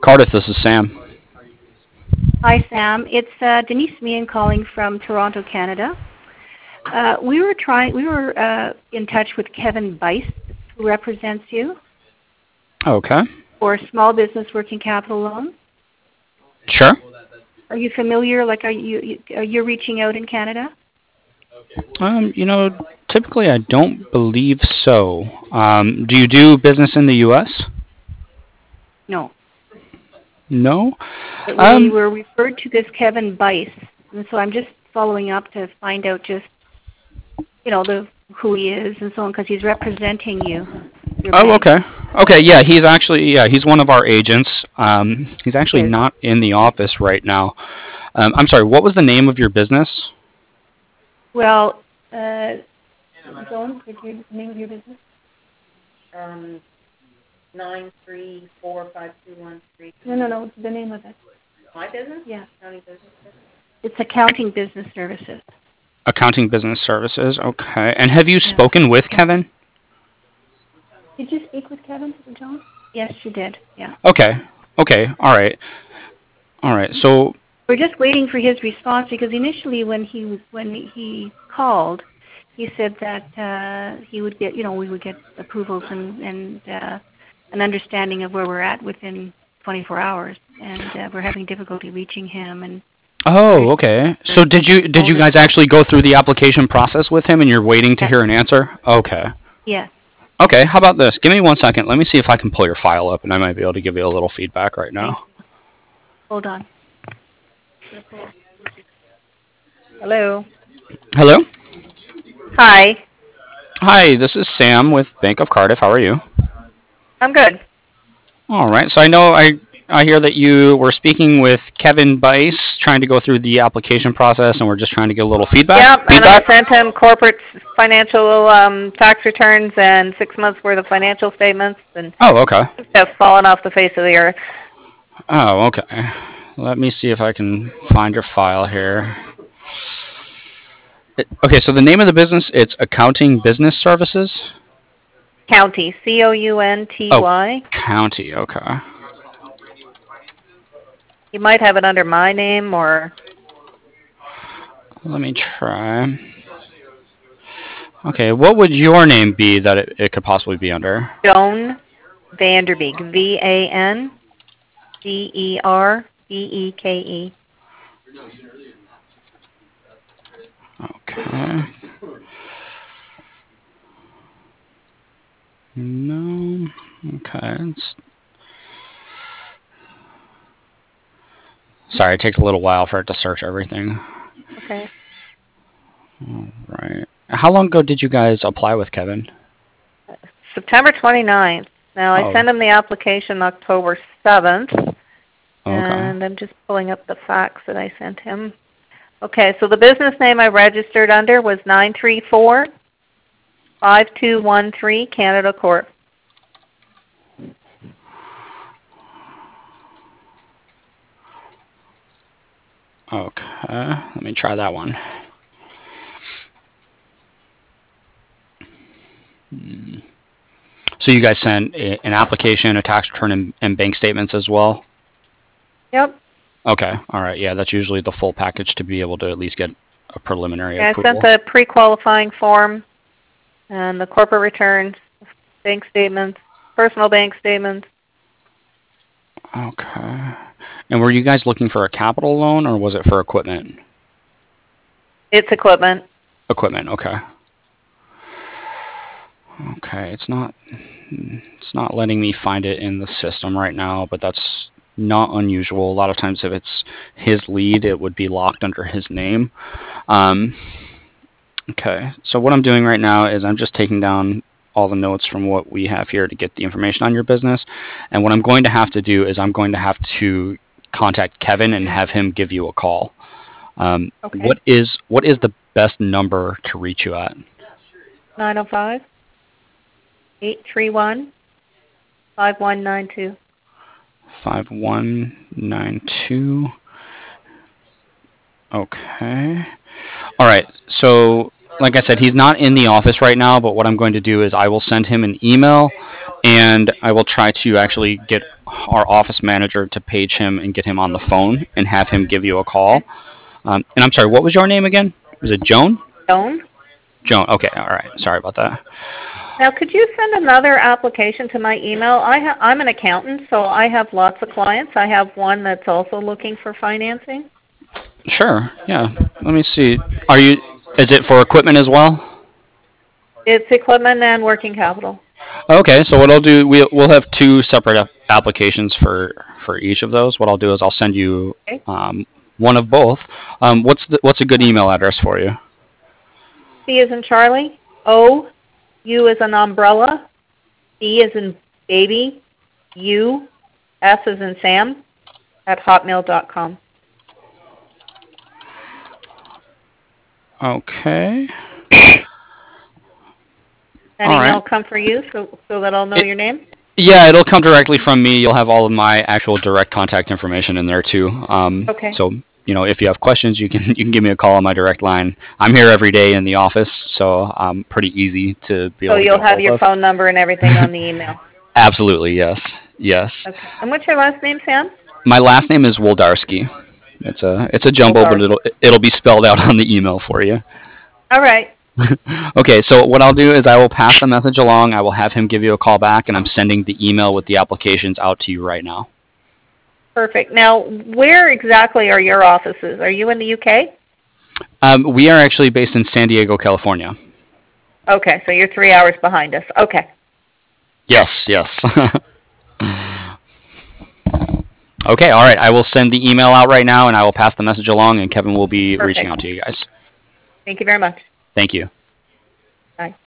Cardiff, this is Sam. Hi, Sam. It's Denise Meehan calling from Toronto, Canada. We were in touch with Kevin Bice, who represents you Okay. for small business working capital loan. Sure. Are you familiar? Like, are you reaching out in Canada? You know, typically I don't believe so. Do you do business in the U.S.? No. No. But we were referred to this Kevin Bice, and so I'm just following up to find out just who he is and so on, because he's representing you. Your Oh, bank. okay. Okay, yeah, he's one of our agents. He's actually Yes. not in the office right now. I'm sorry. What was the name of your business? Well, Joan, what's the name of your business? 9345213. No. The name of it. My business? Yeah. County business. It's Accounting Business Services. Accounting Business Services. Okay. And have you spoken with Kevin? Did you speak with Kevin, John? Yes, you did. Yeah. Okay. Okay. All right. All right. So We're just waiting for his response, because initially when he called, he said that he would get, we would get approvals and an understanding of where we're at within 24 hours, and we're having difficulty reaching him. And oh, okay. So did you guys actually go through the application process with him, and you're waiting to hear an answer? Okay. Yes. Okay. How about this? Give me 1 second. Let me see if I can pull your file up, and I might be able to give you a little feedback right now. Hold on. Hello. Hello. Hi. Hi. This is Sam with Bank of Cardiff. How are you? I'm good. All right. So I know I hear that you were speaking with Kevin Bice, trying to go through the application process, and we're just trying to get a little feedback. Yep, and I Feedback? sent him corporate financial tax returns and 6 months worth of financial statements, and Oh, okay. have fallen off the face of the earth. Oh, okay. Let me see if I can find your file here. Okay, so the name of the business, it's Accounting Business Services? County, County. Oh, County, okay. You might have it under my name or Let me try. Okay, what would your name be that it could possibly be under? Joan Vanderbeek, Vanderbeke. Okay. No. Okay. Sorry, it takes a little while for it to search everything. Okay. All right. How long ago did you guys apply with Kevin? September 29th. Now, I sent him the application October 7th, and I'm just pulling up the fax that I sent him. Okay, so the business name I registered under was 934-5213 Canada Corp. Okay, let me try that one. So you guys sent an application, a tax return, and bank statements as well? Yep. Okay, all right, yeah, that's usually the full package to be able to at least get a preliminary approval. I sent the pre-qualifying form and the corporate returns, bank statements, personal bank statements. Okay. And were you guys looking for a capital loan, or was it for equipment? It's equipment. Equipment, okay. Okay, it's not letting me find it in the system right now, but that's not unusual. A lot of times if it's his lead, it would be locked under his name. Okay, so what I'm doing right now is I'm just taking down all the notes from what we have here to get the information on your business. And what I'm going to have to do is I'm going to have to contact Kevin and have him give you a call. Okay. What is the best number to reach you at? 905-831-5192. 5192. Okay. All right. So like I said, he's not in the office right now, but what I'm going to do is I will send him an email, and I will try to actually get our office manager to page him and get him on the phone and have him give you a call. And I'm sorry, what was your name again? Was it Joan? Joan. Joan. Okay. All right. Sorry about that. Now, could you send another application to my email? I'm an accountant, so I have lots of clients. I have one that's also looking for financing. Sure. Yeah. Let me see. Is it for equipment as well? It's equipment and working capital. Okay. So what I'll do, we'll have two separate applications for each of those. What I'll do is I'll send you one of both. What's a good email address for you? C as in Charlie. O. U as in umbrella. B as in baby. U. S as in Sam. @hotmail.com. Okay. That email will come for you, so that I'll know your name? Yeah, it'll come directly from me. You'll have all of my actual direct contact information in there, too. Okay. So, if you have questions, you can give me a call on my direct line. I'm here every day in the office, so I'm pretty easy to be able to get a hold of. So you'll have your phone number and everything on the email? Absolutely, yes. Yes. Okay. And what's your last name, Sam? My last name is Woldarski. It's a jumble, but it'll be spelled out on the email for you. All right. Okay, so what I'll do is I will pass the message along. I will have him give you a call back, and I'm sending the email with the applications out to you right now. Perfect. Now, where exactly are your offices? Are you in the UK? We are actually based in San Diego, California. Okay, so you're 3 hours behind us. Okay. Yes. Okay, all right. I will send the email out right now, and I will pass the message along, and Kevin will be reaching out to you guys. Thank you very much. Thank you. Bye.